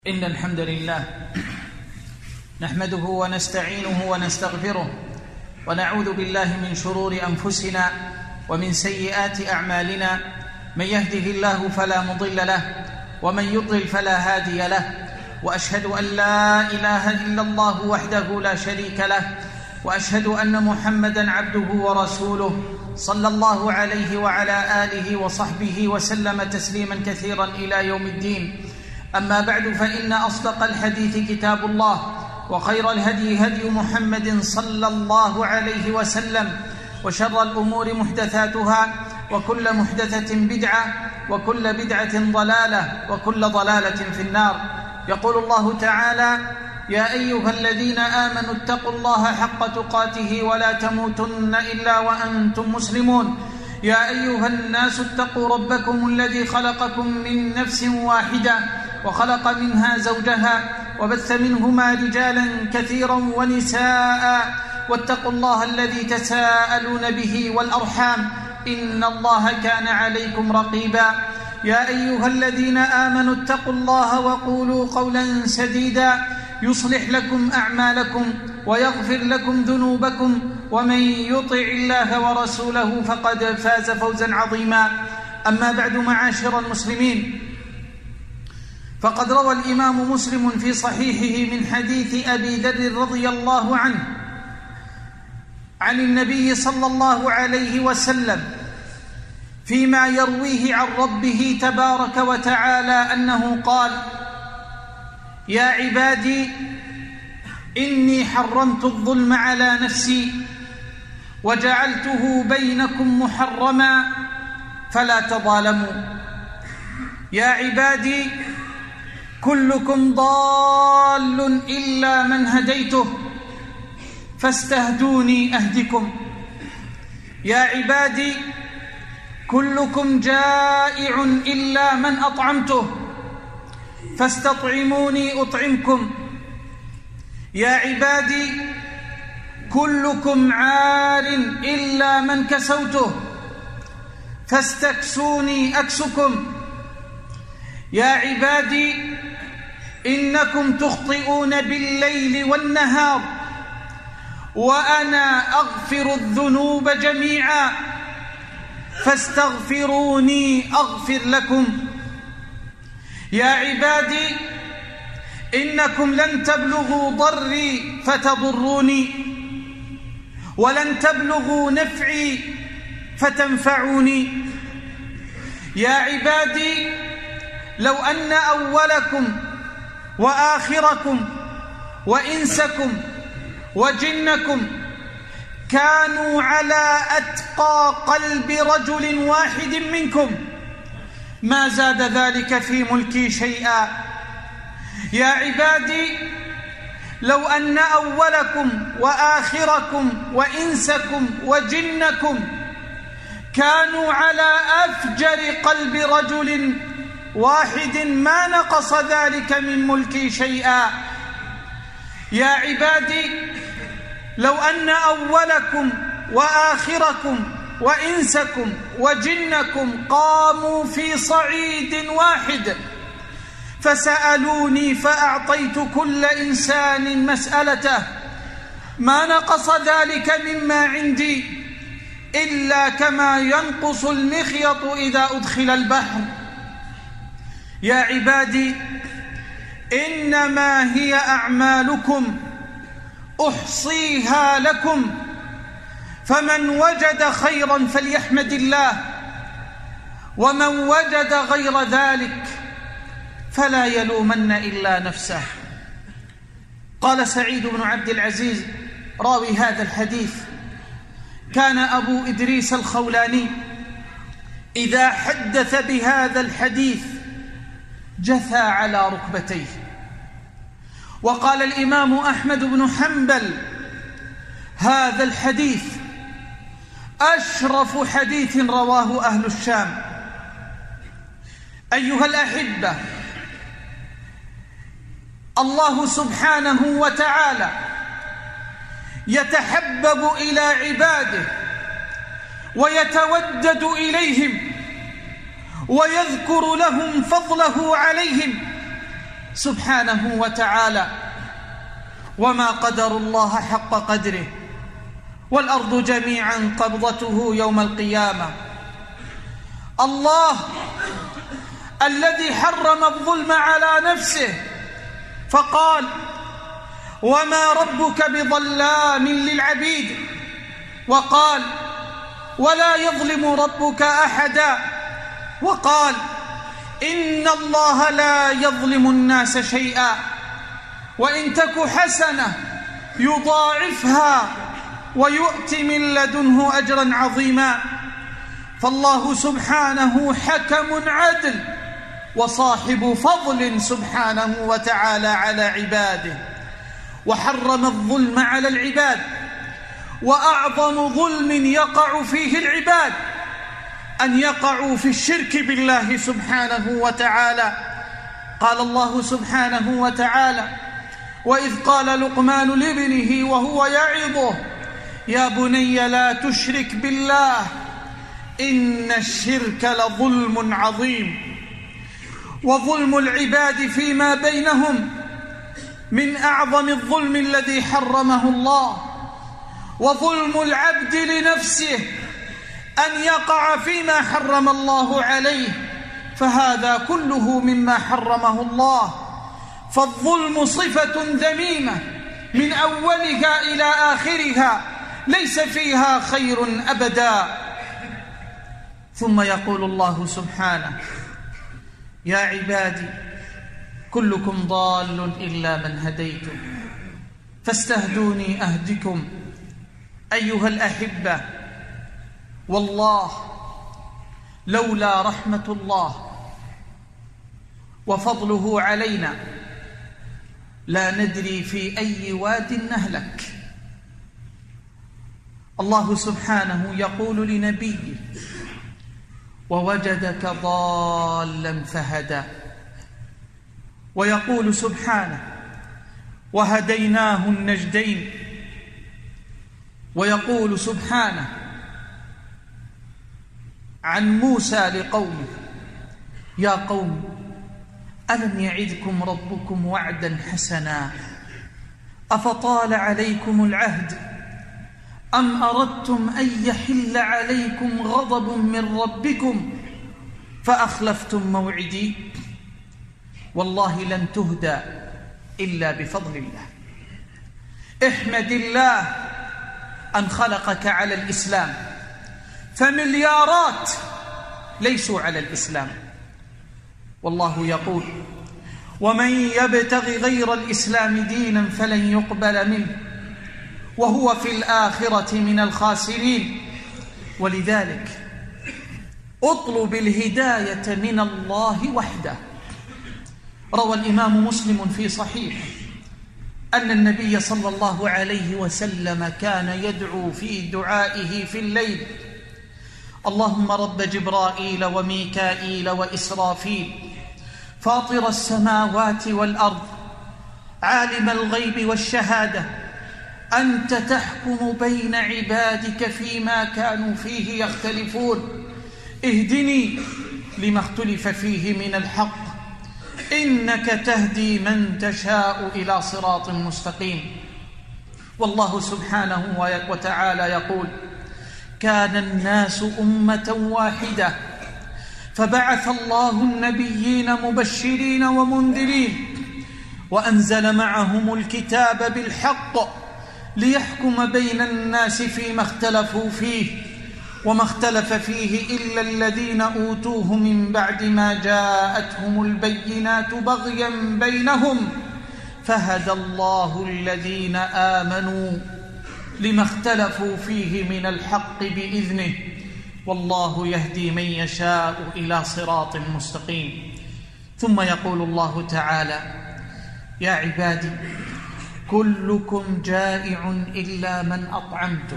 إن الحمد لله نحمده ونستعينه ونستغفره ونعوذ بالله من شرور أنفسنا ومن سيئات أعمالنا. من يهده الله فلا مضل له ومن يضلل فلا هادي له، وأشهد أن لا إله إلا الله وحده لا شريك له، وأشهد أن محمدًا عبده ورسوله صلى الله عليه وعلى آله وصحبه وسلم تسليمًا كثيرا إلى يوم الدين. أما بعد، فإن أصدق الحديث كتاب الله، وخير الهدي هدي محمد صلى الله عليه وسلم، وشر الأمور محدثاتها، وكل محدثة بدعة، وكل بدعة ضلالة، وكل ضلالة في النار. يقول الله تعالى: يا أيها الذين آمنوا اتقوا الله حق تقاته ولا تموتن إلا وأنتم مسلمون. يا أيها الناس اتقوا ربكم الذي خلقكم من نفس واحدة وخلق منها زوجها وبث منهما رجالا كثيرا ونساء، واتقوا الله الذي تساءلون به والأرحام إن الله كان عليكم رقيبا. يا أيها الذين آمنوا اتقوا الله وقولوا قولا سديدا يصلح لكم أعمالكم ويغفر لكم ذنوبكم، ومن يطع الله ورسوله فقد فاز فوزا عظيما. أما بعد، معاشر المسلمين، فقد روى الإمام مسلم في صحيحه من حديث أبي ذر رضي الله عنه عن النبي صلى الله عليه وسلم فيما يرويه عن ربه تبارك وتعالى أنه قال: يا عبادي إني حرمت الظلم على نفسي وجعلته بينكم محرما فلا تظالموا. يا عبادي كلكم ضال إلا من هديته فاستهدوني أهدكم. يا عبادي كلكم جائع إلا من أطعمته فاستطعموني أطعمكم. يا عبادي كلكم عار إلا من كسوته فاستكسوني أكسكم. يا عبادي إنكم تخطئون بالليل والنهار وأنا أغفر الذنوب جميعا فاستغفروني أغفر لكم. يا عبادي إنكم لن تبلغوا ضري فتضروني ولن تبلغوا نفعي فتنفعوني. يا عبادي لو أن أولكم وآخركم وإنسكم وجنكم كانوا على أتقى قلب رجل واحد منكم ما زاد ذلك في ملكي شيئا. يا عبادي لو أن أولكم وآخركم وإنسكم وجنكم كانوا على أفجر قلب رجل واحد ما نقص ذلك من ملكي شيئا. يا عبادي لو أن أولكم وآخركم وإنسكم وجنكم قاموا في صعيد واحد فسألوني فأعطيت كل إنسان مسألته ما نقص ذلك مما عندي إلا كما ينقص المخيط إذا أدخل البحر. يا عبادي إنما هي أعمالكم أحصيها لكم، فمن وجد خيرا فليحمد الله، ومن وجد غير ذلك فلا يلومن إلا نفسه. قال سعيد بن عبد العزيز راوي هذا الحديث: كان أبو إدريس الخولاني إذا حدث بهذا الحديث جثى على ركبتيه. وقال الإمام أحمد بن حنبل: هذا الحديث أشرف حديث رواه أهل الشام. أيها الأحبة، الله سبحانه وتعالى يتحبب إلى عباده ويتودد إليهم ويذكر لهم فضله عليهم سبحانه وتعالى: وما قدروا الله حق قدره والأرض جميعا قبضته يوم القيامة. الله الذي حرم الظلم على نفسه فقال: وما ربك بظلام للعبيد، وقال: ولا يظلم ربك أحدا، وقال: إن الله لا يظلم الناس شيئا، وإن تك حسنة يضاعفها ويؤت من لدنه أجرا عظيما. فالله سبحانه حكم عدل وصاحب فضل سبحانه وتعالى على عباده، وحرم الظلم على العباد. وأعظم ظلم يقع فيه العباد أن يقعوا في الشرك بالله سبحانه وتعالى. قال الله سبحانه وتعالى: وإذ قال لقمان لابنه وهو يعظه يا بني لا تشرك بالله إن الشرك لظلم عظيم. وظلم العباد فيما بينهم من أعظم الظلم الذي حرمه الله. وظلم العبد لنفسه أن يقع فيما حرم الله عليه، فهذا كله مما حرمه الله. فالظلم صفة ذميمة من أولها إلى آخرها، ليس فيها خير أبدا. ثم يقول الله سبحانه: يا عبادي كلكم ضال إلا من هديته فاستهدوني أهدكم. أيها الأحبة، والله لولا رحمة الله وفضله علينا لا ندري في أي واد نهلك. الله سبحانه يقول لنبيه: ووجدك ضالا فهدى. ويقول سبحانه: وهديناه النجدين. ويقول سبحانه عن موسى لقومه: يا قوم ألم يعدكم ربكم وعدا حسنا أفطال عليكم العهد أم أردتم أن يحل عليكم غضب من ربكم فأخلفتم موعدي. والله لن تهدى إلا بفضل الله. احمد الله أن خلقك على الإسلام، فمليارات ليسوا على الإسلام. والله يقول: ومن يبتغ غير الإسلام دينا فلن يقبل منه وهو في الآخرة من الخاسرين. ولذلك اطلب الهداية من الله وحده. روى الإمام مسلم في صحيحه أن النبي صلى الله عليه وسلم كان يدعو في دعائه في الليل: اللهم رب جبرائيل وميكائيل وإسرافيل فاطر السماوات والأرض عالم الغيب والشهادة أنت تحكم بين عبادك فيما كانوا فيه يختلفون اهدني لما اختلف فيه من الحق إنك تهدي من تشاء إلى صراط مستقيم. والله سبحانه وتعالى يقول: كان الناس أمة واحدة فبعث الله النبيين مبشرين ومنذرين وأنزل معهم الكتاب بالحق ليحكم بين الناس فيما اختلفوا فيه وما اختلف فيه إلا الذين أوتوه من بعد ما جاءتهم البينات بغيا بينهم فهدى الله الذين آمنوا لما اختلفوا فيه من الحق بإذنه والله يهدي من يشاء إلى صراط مستقيم. ثم يقول الله تعالى: يا عبادي كلكم جائع إلا من أطعمته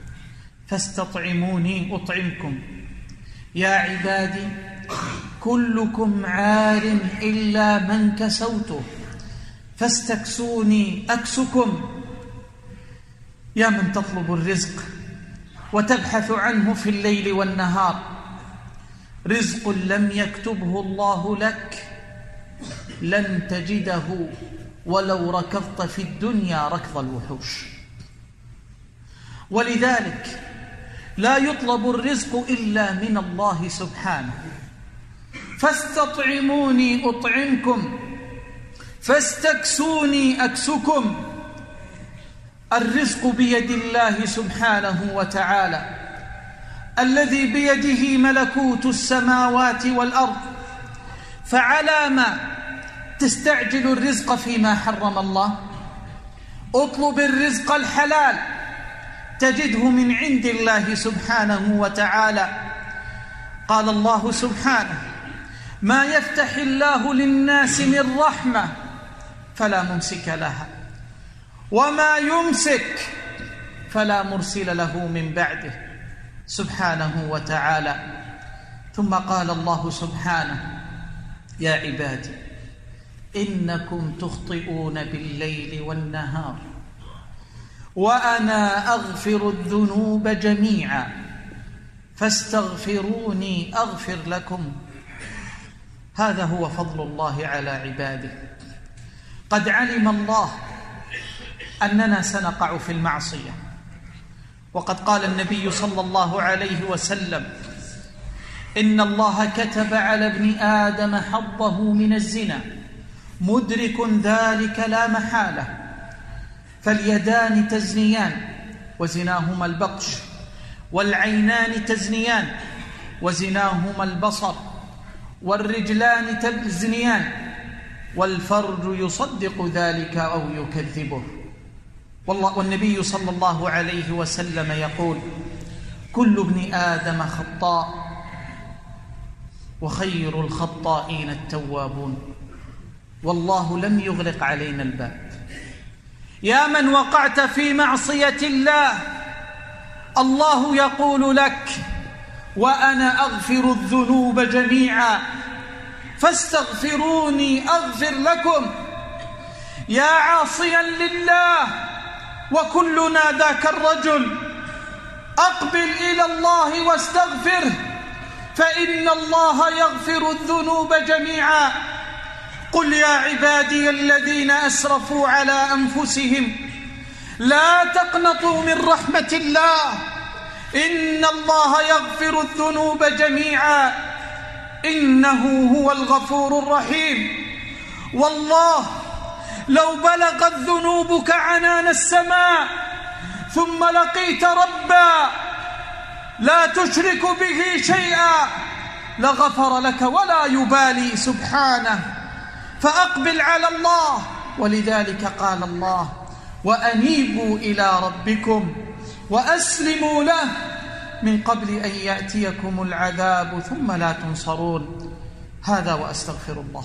فاستطعموني أطعمكم. يا عبادي كلكم عار إلا من كسوته فاستكسوني أكسكم. يا من تطلب الرزق وتبحث عنه في الليل والنهار، رزق لم يكتبه الله لك لن تجده ولو ركضت في الدنيا ركض الوحوش. ولذلك لا يطلب الرزق إلا من الله سبحانه. فاستطعموني أطعمكم، فاستكسوني أكسكم. الرزق بيد الله سبحانه وتعالى الذي بيده ملكوت السماوات والأرض. فعلى ما تستعجل الرزق فيما حرم الله؟ اطلب الرزق الحلال تجده من عند الله سبحانه وتعالى. قال الله سبحانه: ما يفتح الله للناس من رحمة فلا ممسك لها، وما يمسك فلا مرسل له من بعده سبحانه وتعالى. ثم قال الله سبحانه: يا عبادي إنكم تخطئون بالليل والنهار وأنا أغفر الذنوب جميعا فاستغفروني أغفر لكم. هذا هو فضل الله على عباده. قد علم الله أننا سنقع في المعصية، وقد قال النبي صلى الله عليه وسلم: إن الله كتب على ابن آدم حظه من الزنا مدرك ذلك لا محالة. فاليدان تزنيان وزناهما البطش، والعينان تزنيان وزناهما البصر، والرجلان تزنيان والفرج يصدق ذلك أو يكذبه. والنبي صلى الله عليه وسلم يقول: كل ابن آدم خطاء وخير الخطائين التوابون. والله لم يغلق علينا الباب. يا من وقعت في معصية الله، الله يقول لك: وأنا أغفر الذنوب جميعا فاستغفروني أغفر لكم. يا عاصيا لله وكلنا ذاك الرجل، أقبل إلى الله واستغفره، فإن الله يغفر الذنوب جميعا. قل يا عبادي الذين أسرفوا على أنفسهم لا تقنطوا من رحمة الله إن الله يغفر الذنوب جميعا إنه هو الغفور الرحيم. والله لو بلغت ذنوبك عنان السماء ثم لقيت ربا لا تشرك به شيئا لغفر لك ولا يبالي سبحانه. فأقبل على الله. ولذلك قال الله: وأنيبوا إلى ربكم وأسلموا له من قبل أن يأتيكم العذاب ثم لا تنصرون. هذا وأستغفر الله.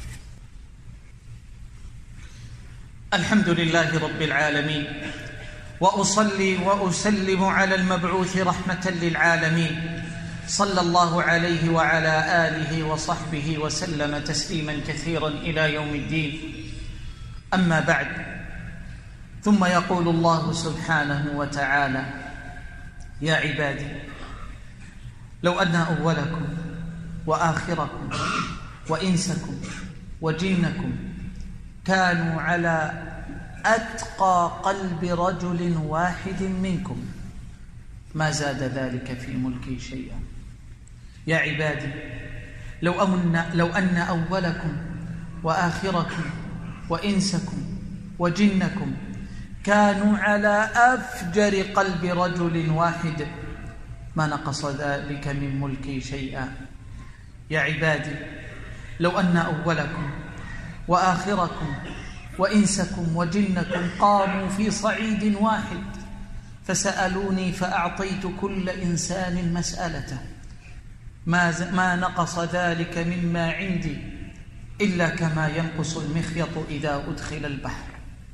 الحمد لله رب العالمين، وأصلي وأسلم على المبعوث رحمة للعالمين، صلى الله عليه وعلى آله وصحبه وسلم تسليما كثيرا إلى يوم الدين. أما بعد، ثم يقول الله سبحانه وتعالى: يا عبادي لو أن أولكم وآخركم وإنسكم وجنكم كانوا على أتقى قلب رجل واحد منكم ما زاد ذلك في ملكي شيئا. يا عبادي لو أن أولكم وآخركم وإنسكم وجنكم كانوا على أفجر قلب رجل واحد ما نقص ذلك من ملكي شيئا. يا عبادي لو أن أولكم وآخركم وإنسكم وجنكم قاموا في صعيد واحد فسألوني فأعطيت كل إنسان مسألته ما نقص ذلك مما عندي إلا كما ينقص المخيط إذا أدخل البحر.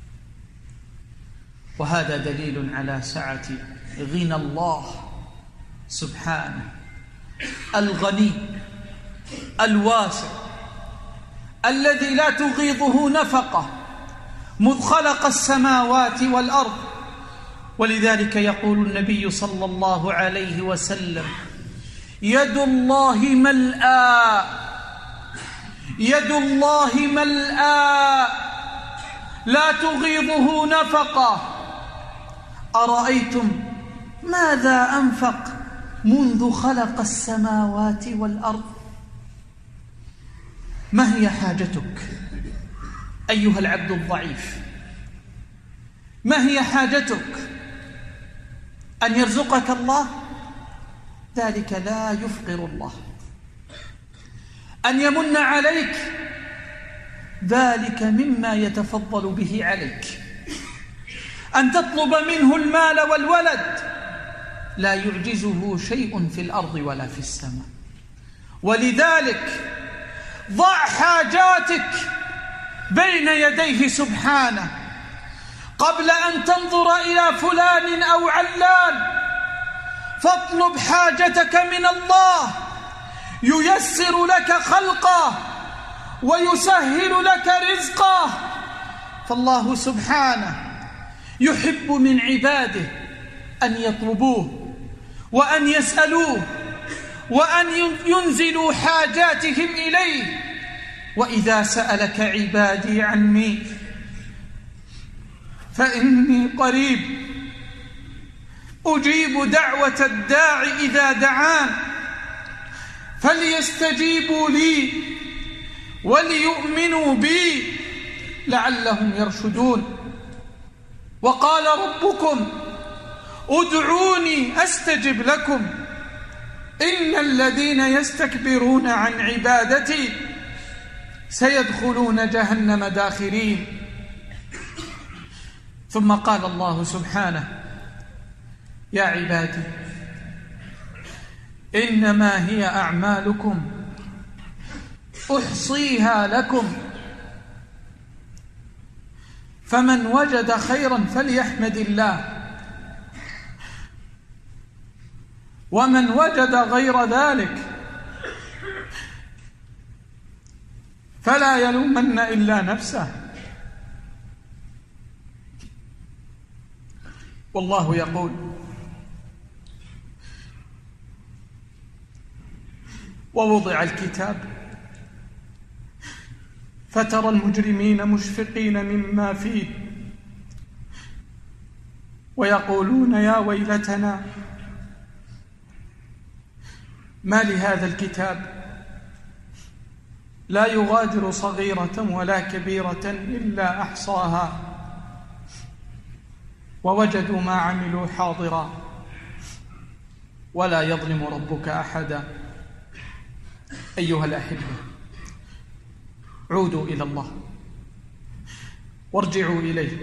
وهذا دليل على سعة غنى الله سبحانه الغني الواسع الذي لا تغيضه نفقة مذ خلق السماوات والأرض. ولذلك يقول النبي صلى الله عليه وسلم: يد الله ملأى يد الله ملآ لا تغيضه نفقة. أرأيتم ماذا أنفق منذ خلق السماوات والأرض؟ ما هي حاجتك أيها العبد الضعيف؟ ما هي حاجتك؟ أن يرزقك الله؟ ذلك لا يفقر الله. أن يمن عليك؟ ذلك مما يتفضل به عليك. أن تطلب منه المال والولد؟ لا يعجزه شيء في الأرض ولا في السماء. ولذلك ضع حاجاتك بين يديه سبحانه قبل أن تنظر إلى فلان أو علان. فاطلب حاجتك من الله ييسر لك خلقه ويسهل لك رزقه. فالله سبحانه يحب من عباده أن يطلبوه وأن يسألوه وأن ينزلوا حاجاتهم إليه. وإذا سألك عبادي عني فإني قريب أجيب دعوة الداع إذا دعان فليستجيبوا لي وليؤمنوا بي لعلهم يرشدون. وقال ربكم ادعوني أستجب لكم إن الذين يستكبرون عن عبادتي سيدخلون جهنم داخرين. ثم قال الله سبحانه يا عبادي إنما هي أعمالكم أحصيها لكم فمن وجد خيرا فليحمد الله ومن وجد غير ذلك فلا يلومن إلا نفسه. والله يقول ووضع الكتاب فترى المجرمين مشفقين مما فيه ويقولون يا ويلتنا ما لهذا الكتاب لا يغادر صغيرة ولا كبيرة إلا أحصاها ووجدوا ما عملوا حاضرا ولا يظلم ربك أحدا. أيها الأحبة عودوا إلى الله وارجعوا إليه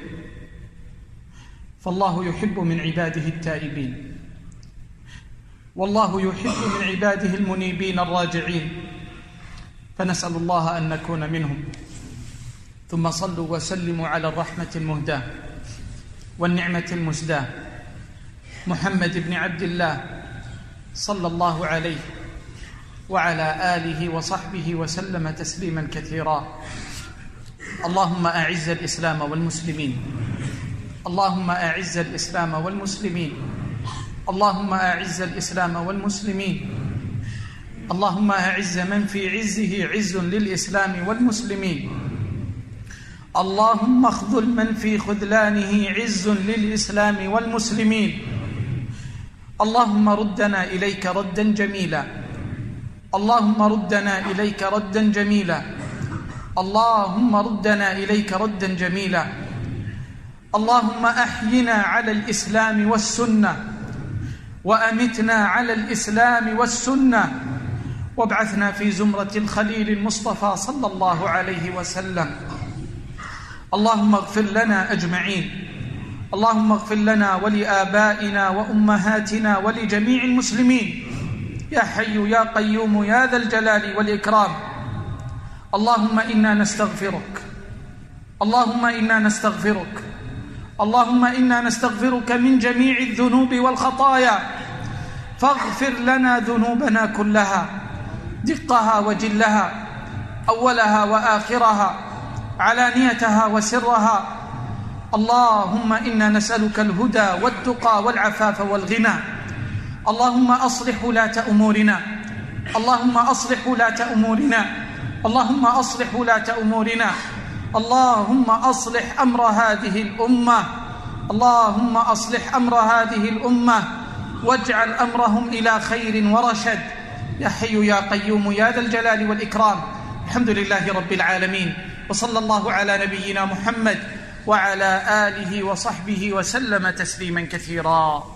فالله يحب من عباده التائبين والله يحب من عباده المنيبين الراجعين. فنسأل الله أن نكون منهم. ثم صلوا وسلموا على الرحمة المهداة والنعمة المسداة محمد بن عبد الله صلى الله عليه وعلى آله وصحبه وسلم تسليما كثيرا. اللهم أعز الإسلام والمسلمين اللهم أعز الإسلام والمسلمين اللهم أعز الإسلام والمسلمين اللهم أعز من في عزه عز للإسلام والمسلمين اللهم اخذل من في خذلانه عز للإسلام والمسلمين. اللهم ردنا إليك ردا جميلا اللهم ردنا إليك ردا جميلا اللهم ردنا إليك ردا جميلا. اللهم أحينا على الإسلام والسنة وأمتنا على الإسلام والسنة وابعثنا في زمرة الخليل المصطفى صلى الله عليه وسلم. اللهم اغفر لنا أجمعين اللهم اغفر لنا ولآبائنا وأمهاتنا ولجميع المسلمين يا حي يا قيوم يا ذا الجلال والإكرام. اللهم إنا نستغفرك اللهم إنا نستغفرك اللهم إنا نستغفرك من جميع الذنوب والخطايا فاغفر لنا ذنوبنا كلها دقها وجلها أولها وآخرها علانيتها وسرها. اللهم إنا نسألك الهدى والتقى والعفاف والغنى. اللهم أصلح ولاة أمورنا اللهم أصلح ولاة أمورنا اللهم أصلح ولاة أمورنا، اللهم أصلح أمر هذه الأمة، اللهم أصلح أمر هذه الأمة واجعل أمرهم إلى خير ورشد يا حي يا قيوم يا ذا الجلال والإكرام. الحمد لله رب العالمين، وصلى الله على نبينا محمد وعلى آله وصحبه وسلم تسليما كثيرا.